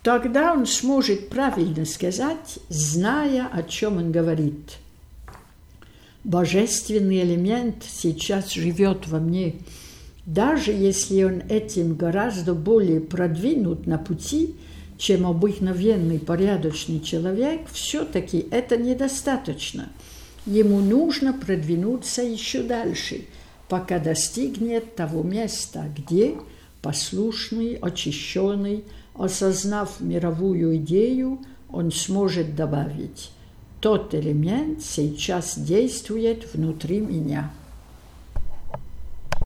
тогда он сможет правильно сказать, зная, о чем он говорит. Божественный элемент сейчас живет во мне. Даже если он этим гораздо более продвинут на пути, чем обыкновенный порядочный человек, все-таки это недостаточно. Ему нужно продвинуться еще дальше, пока достигнет того места, где послушный, очищенный, осознав мировую идею, он сможет добавить: тот элемент сейчас действует внутри меня.